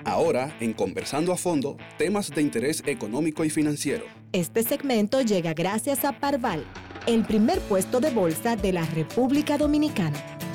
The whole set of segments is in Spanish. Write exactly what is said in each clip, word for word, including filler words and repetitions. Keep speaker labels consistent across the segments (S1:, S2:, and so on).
S1: Ahora, en Conversando a Fondo, temas de interés económico y financiero.
S2: Este segmento llega gracias a Parval, el primer puesto de bolsa de la República Dominicana.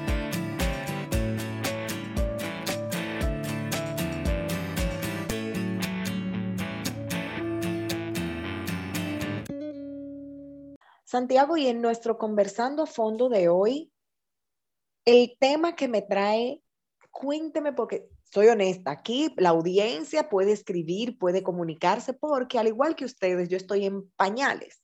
S3: Santiago, y en nuestro Conversando a Fondo de hoy, el tema que me trae, cuénteme porque soy honesta, aquí la audiencia puede escribir, puede comunicarse, porque al igual que ustedes, yo estoy en pañales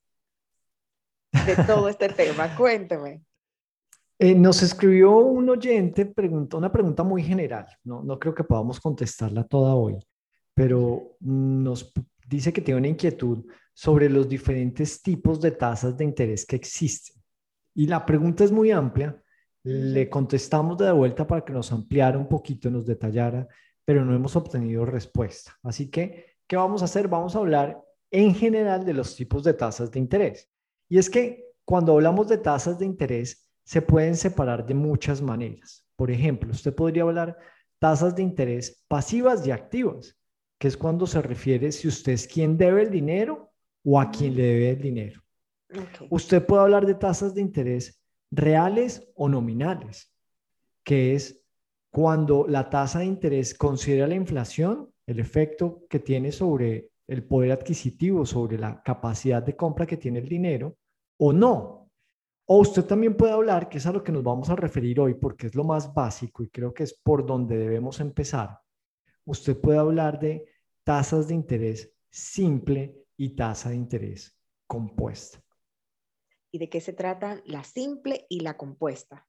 S3: de todo este tema. Cuénteme.
S4: Eh, nos escribió un oyente, preguntó una pregunta muy general, no, no creo que podamos contestarla toda hoy, pero nos dice que tiene una inquietud sobre los diferentes tipos de tasas de interés que existen. Y la pregunta es muy amplia, le contestamos de vuelta para que nos ampliara un poquito, nos detallara, pero no hemos obtenido respuesta. Así que, ¿qué vamos a hacer? Vamos a hablar en general de los tipos de tasas de interés. Y es que cuando hablamos de tasas de interés, se pueden separar de muchas maneras. Por ejemplo, usted podría hablar tasas de interés pasivas y activas, que es cuando se refiere si usted es quien debe el dinero o a quien le debe el dinero. Okay. Usted puede hablar de tasas de interés reales o nominales, que es cuando la tasa de interés considera la inflación, el efecto que tiene sobre el poder adquisitivo, sobre la capacidad de compra que tiene el dinero, o no. O usted también puede hablar, que es a lo que nos vamos a referir hoy, porque es lo más básico y creo que es por donde debemos empezar. Usted puede hablar de tasas de interés simple y tasa de interés compuesta.
S3: ¿Y de qué se trata la simple y la compuesta?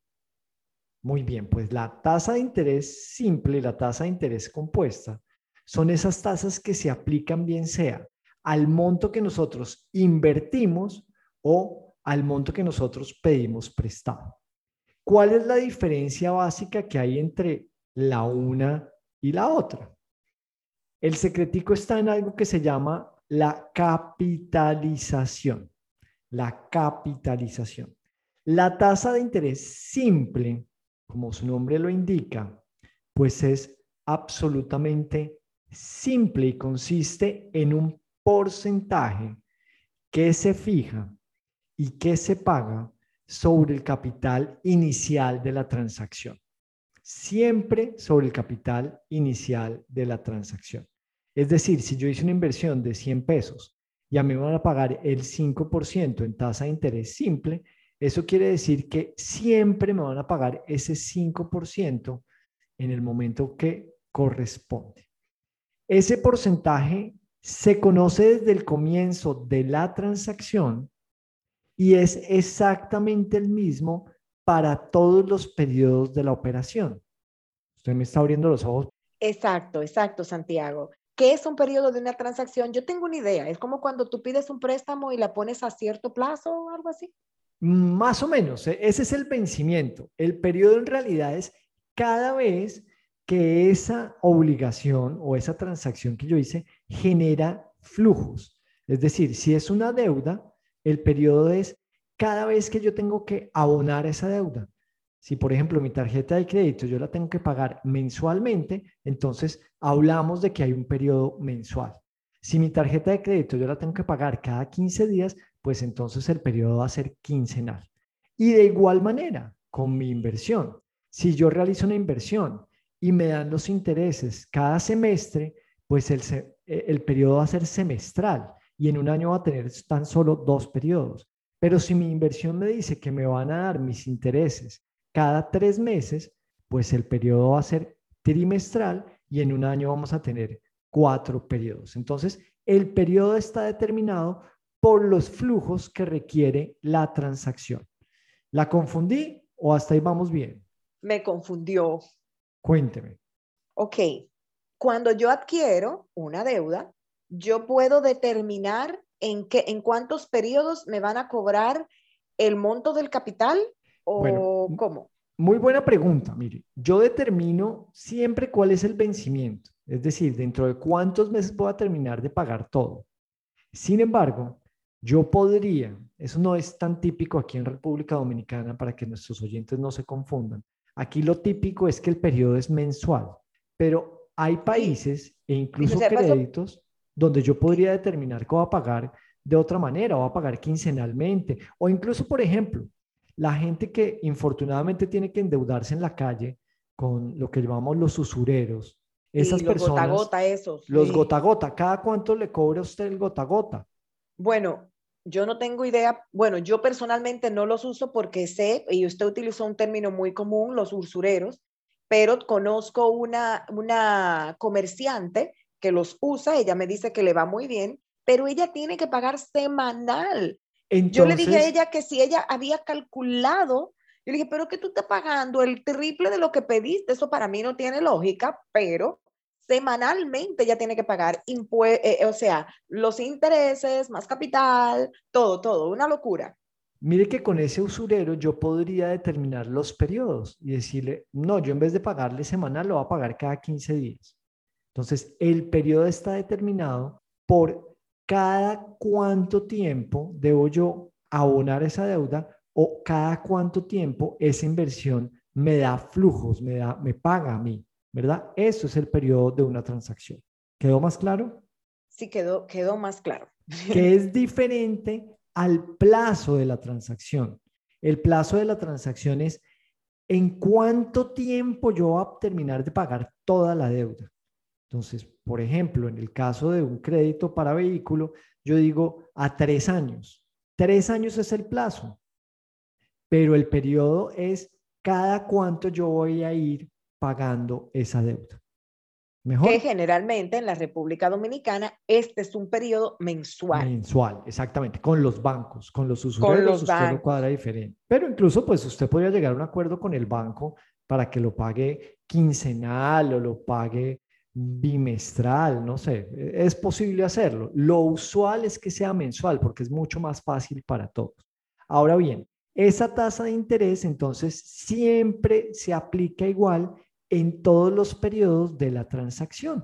S4: Muy bien, pues la tasa de interés simple y la tasa de interés compuesta son esas tasas que se aplican bien sea al monto que nosotros invertimos o al monto que nosotros pedimos prestado. ¿Cuál es la diferencia básica que hay entre la una y la otra? El secretico está en algo que se llama la capitalización. La capitalización. La tasa de interés simple, como su nombre lo indica, pues es absolutamente simple y consiste en un porcentaje que se fija y que se paga sobre el capital inicial de la transacción. Siempre sobre el capital inicial de la transacción. Es decir, si yo hice una inversión de cien pesos y a mí me van a pagar el cinco por ciento en tasa de interés simple, eso quiere decir que siempre me van a pagar ese cinco por ciento en el momento que corresponde. Ese porcentaje se conoce desde el comienzo de la transacción y es exactamente el mismo para todos los periodos de la operación. Usted me está abriendo los ojos.
S3: Exacto, exacto, Santiago. ¿Qué es un periodo de una transacción? Yo tengo una idea. Es como cuando tú pides un préstamo y la pones a cierto plazo o algo así.
S4: Más o menos, ese es el vencimiento. El periodo en realidad es cada vez que esa obligación o esa transacción que yo hice genera flujos. Es decir, si es una deuda, el periodo es cada vez que yo tengo que abonar esa deuda. Si, por ejemplo, mi tarjeta de crédito yo la tengo que pagar mensualmente, entonces hablamos de que hay un periodo mensual. Si mi tarjeta de crédito yo la tengo que pagar cada quince días, pues entonces el periodo va a ser quincenal. Y de igual manera, con mi inversión, si yo realizo una inversión y me dan los intereses cada semestre, pues el, el periodo va a ser semestral y en un año va a tener tan solo dos periodos. Pero si mi inversión me dice que me van a dar mis intereses cada tres meses, pues el periodo va a ser trimestral y en un año vamos a tener cuatro periodos. Entonces, el periodo está determinado por los flujos que requiere la transacción. ¿La confundí o hasta ahí vamos bien?
S3: Me confundió.
S4: Cuénteme.
S3: Ok, cuando yo adquiero una deuda, yo puedo determinar en, qué, en cuántos periodos me van a cobrar el monto del capital o
S4: bueno,
S3: cómo.
S4: Muy buena pregunta. Mire, yo determino siempre cuál es el vencimiento, es decir, dentro de cuántos meses voy a terminar de pagar todo. Sin embargo, yo podría, eso no es tan típico aquí en República Dominicana para que nuestros oyentes no se confundan. Aquí lo típico es que el periodo es mensual, pero Hay
S3: Sí.
S4: países e
S3: Y
S4: incluso
S3: José pasó,
S4: créditos donde yo podría determinar que voy a pagar de otra manera, o voy a pagar quincenalmente, o incluso, por ejemplo, la gente que infortunadamente tiene que endeudarse en la calle con lo que llamamos los usureros,
S3: sí,
S4: esas
S3: los gota a
S4: personas,
S3: gota, esos,
S4: los
S3: sí.
S4: gota a gota, ¿cada cuánto le cobra a usted el gota a gota?
S3: Bueno, yo no tengo idea, bueno, yo personalmente no los uso porque sé, y usted utilizó un término muy común, los usureros, pero conozco una, una comerciante que los usa, ella me dice que le va muy bien, pero ella tiene que pagar semanal. Yo le dije a
S4: Entonces,
S3: ella que si ella había calculado, yo le dije, pero que tú estás pagando el triple de lo que pediste, eso para mí no tiene lógica, pero semanalmente ella tiene que pagar impue eh, o sea, los intereses, más capital, todo, todo, una locura.
S4: mire que con ese usurero yo podría determinar los periodos y decirle, no, yo en vez de pagarle semanal lo voy a pagar cada quince días. Entonces, el periodo está determinado por cada cuánto tiempo debo yo abonar esa deuda, o cada cuánto tiempo esa inversión me da flujos, me da, me paga a mí, ¿verdad? Eso es el periodo de una transacción. ¿Quedó más claro?
S3: Sí, quedó, quedó más claro.
S4: Que es diferente al plazo de la transacción. El plazo de la transacción es en cuánto tiempo yo voy a terminar de pagar toda la deuda. Entonces, por ejemplo, en el caso de un crédito para vehículo, yo digo a tres años. Tres años es el plazo, pero el periodo es cada cuánto yo voy a ir pagando esa deuda.
S3: Que
S4: ¿Mejor?
S3: generalmente en la República Dominicana este es un periodo mensual
S4: Mensual, exactamente, con los bancos, con los
S3: con
S4: usureros
S3: los
S4: usted lo cuadra
S3: bancos.
S4: diferente, pero incluso pues usted podría llegar a un acuerdo con el banco para que lo pague quincenal o lo pague bimestral, no sé, es posible hacerlo. Lo usual es que sea mensual porque es mucho más fácil para todos. Ahora bien, esa tasa de interés entonces siempre se aplica igual en todos los periodos de la transacción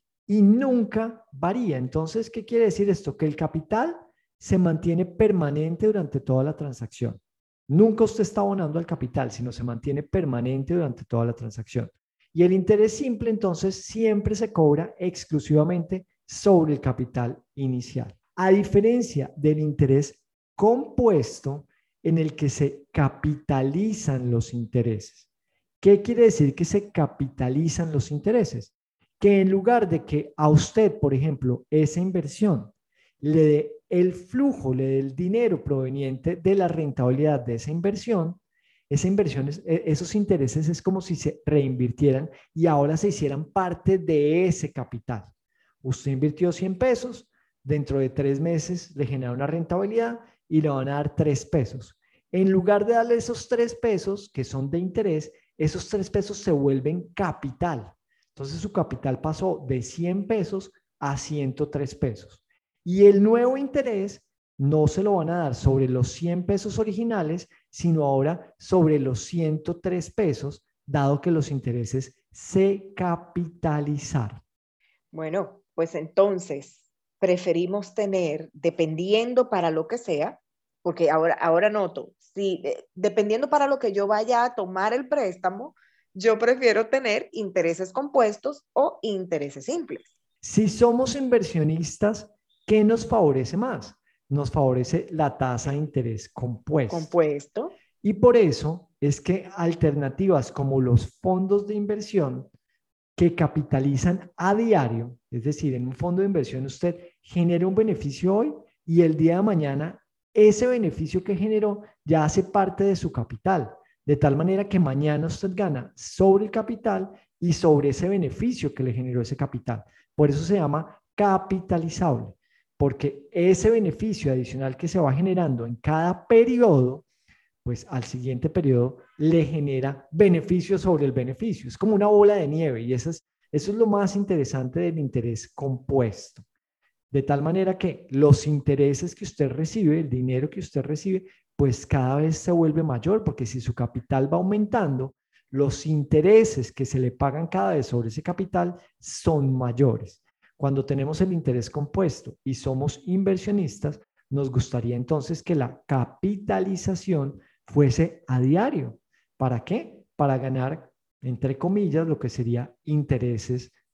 S4: y nunca varía. Entonces, ¿qué quiere decir esto? Que el capital se mantiene permanente durante toda la transacción. Nunca usted está abonando al capital, sino se mantiene permanente durante toda la transacción. Y el interés simple, entonces, siempre se cobra exclusivamente sobre el capital inicial. A diferencia del interés compuesto, en el que se capitalizan los intereses. ¿Qué quiere decir que se capitalizan los intereses? Que en lugar de que a usted, por ejemplo, esa inversión le dé el flujo, le dé el dinero proveniente de la rentabilidad de esa inversión, esa inversión, es, esos intereses es como si se reinvirtieran y ahora se hicieran parte de ese capital. Usted invirtió cien pesos, dentro de tres meses le genera una rentabilidad y le van a dar tres pesos. En lugar de darle esos tres pesos que son de interés, esos tres pesos se vuelven capital. Entonces su capital pasó de cien pesos a ciento tres pesos. Y el nuevo interés no se lo van a dar sobre los cien pesos originales, sino ahora sobre los ciento tres pesos, dado que los intereses se capitalizaron.
S3: Bueno, pues entonces preferimos tener, dependiendo para lo que sea, porque ahora, ahora noto, si, eh, dependiendo para lo que yo vaya a tomar el préstamo, yo prefiero tener intereses compuestos o intereses simples.
S4: Si somos inversionistas, ¿qué nos favorece más? Nos favorece la tasa de interés compuesta.
S3: Compuesto.
S4: Y por eso es que alternativas como los fondos de inversión que capitalizan a diario, es decir, en un fondo de inversión usted genera un beneficio hoy y el día de mañana ese beneficio que generó ya hace parte de su capital, de tal manera que mañana usted gana sobre el capital y sobre ese beneficio que le generó ese capital. Por eso se llama capitalizable, porque ese beneficio adicional que se va generando en cada periodo, pues al siguiente periodo le genera beneficio sobre el beneficio. Es como una bola de nieve y eso es, eso es lo más interesante del interés compuesto. De tal manera que los intereses que usted recibe, el dinero que usted recibe, pues cada vez se vuelve mayor, porque si su capital va aumentando, los intereses que se le pagan cada vez sobre ese capital son mayores. Cuando tenemos el interés compuesto y somos inversionistas, nos gustaría entonces que la capitalización fuese a diario. ¿Para qué? Para ganar, entre comillas, lo que sería intereses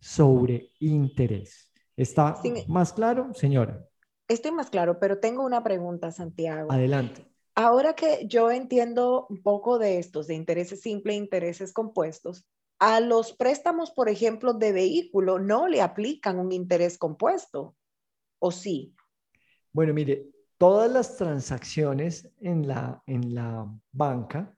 S4: sobre interés. ¿Está
S3: Sin-
S4: más claro, señora?
S3: Estoy más claro, pero tengo una pregunta, Santiago.
S4: Adelante.
S3: Ahora que yo entiendo un poco de estos, de intereses simples e intereses compuestos, a los préstamos, por ejemplo, de vehículo, no le aplican un interés compuesto, ¿o sí?
S4: Bueno, mire, todas las transacciones en la, en la banca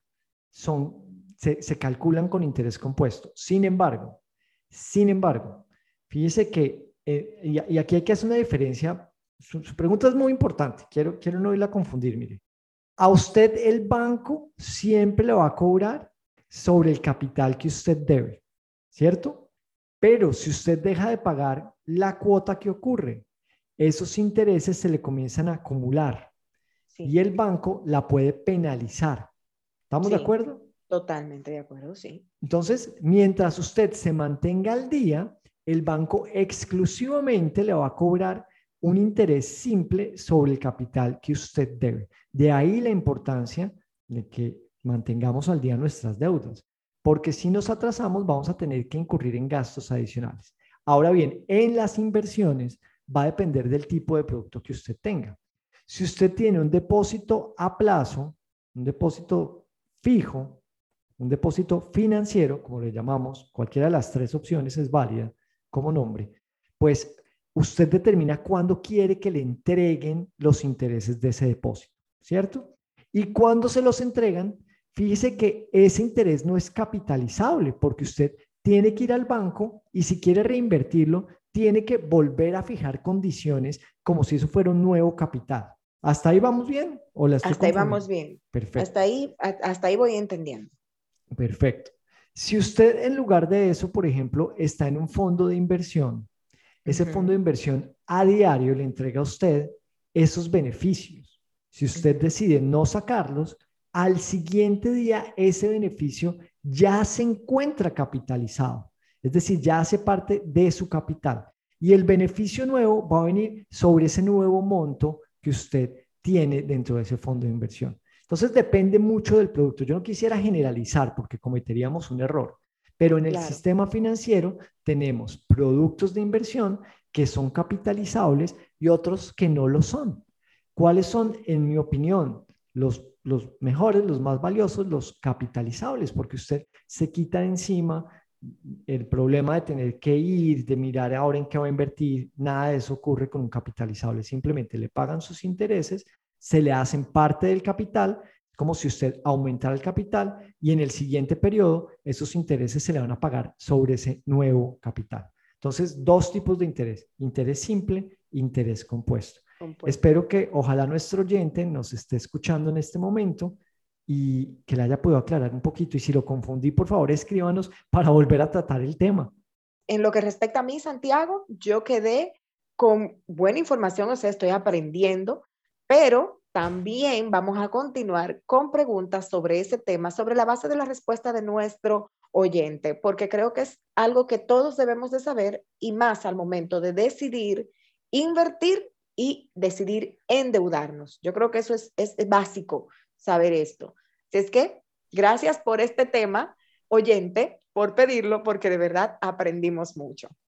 S4: son, se, se calculan con interés compuesto. Sin embargo, sin embargo, fíjese que, eh, y, y aquí hay que hacer una diferencia. Su, su pregunta es muy importante. Quiero, quiero no irla a confundir, mire. A usted el banco siempre le va a cobrar sobre el capital que usted debe, ¿cierto? Pero si usted deja de pagar la cuota que ocurre, esos intereses se le comienzan a acumular y
S3: Sí,
S4: el banco la puede penalizar. ¿Estamos de
S3: sí,
S4: acuerdo?
S3: totalmente de acuerdo, sí.
S4: Entonces, mientras usted se mantenga al día, el banco exclusivamente le va a cobrar un interés simple sobre el capital que usted debe. De ahí la importancia de que mantengamos al día nuestras deudas, porque si nos atrasamos vamos a tener que incurrir en gastos adicionales. Ahora bien, en las inversiones va a depender del tipo de producto que usted tenga. Si usted tiene un depósito a plazo, un depósito fijo, un depósito financiero, como le llamamos, cualquiera de las tres opciones es válida como nombre, pues usted determina cuándo quiere que le entreguen los intereses de ese depósito, ¿cierto? Y cuando se los entregan, fíjese que ese interés no es capitalizable porque usted tiene que ir al banco y si quiere reinvertirlo, tiene que volver a fijar condiciones como si eso fuera un nuevo capital. ¿Hasta ahí vamos bien o la estoy
S3: Hasta ahí
S4: confundiendo?
S3: vamos bien.
S4: Perfecto.
S3: Hasta ahí, a- hasta ahí voy entendiendo.
S4: Perfecto. Si usted en lugar de eso, por ejemplo, está en un fondo de inversión, ese fondo de
S3: Ujú,
S4: inversión a diario le entrega a usted esos beneficios. Si usted
S3: ujú.
S4: decide no sacarlos, al siguiente día ese beneficio ya se encuentra capitalizado, es decir, ya hace parte de su capital. Y el beneficio nuevo va a venir sobre ese nuevo monto que usted tiene dentro de ese fondo de inversión. Entonces depende mucho del producto. Yo no quisiera generalizar porque cometeríamos un error, pero en el
S3: Claro,
S4: sistema financiero tenemos productos de inversión que son capitalizables y otros que no lo son. ¿Cuáles son, en mi opinión, los, los mejores, los más valiosos? Los capitalizables, porque usted se quita de encima el problema de tener que ir, de mirar ahora en qué va a invertir. Nada de eso ocurre con un capitalizable. Simplemente le pagan sus intereses, se le hacen parte del capital, como si usted aumentara el capital y en el siguiente periodo esos intereses se le van a pagar sobre ese nuevo capital. Entonces, dos tipos de interés, interés simple, interés compuesto.
S3: compuesto.
S4: Espero que ojalá nuestro oyente nos esté escuchando en este momento y que le haya podido aclarar un poquito. Y si lo confundí, por favor, escríbanos para volver a tratar el tema.
S3: En lo que respecta a mí, Santiago, yo quedé con buena información, o sea, estoy aprendiendo, pero también vamos a continuar con preguntas sobre ese tema, sobre la base de la respuesta de nuestro oyente, porque creo que es algo que todos debemos de saber y más al momento de decidir invertir y decidir endeudarnos. Yo creo que eso es, es, es básico, saber esto. Si es que, gracias por este tema, oyente, por pedirlo, porque de verdad aprendimos mucho.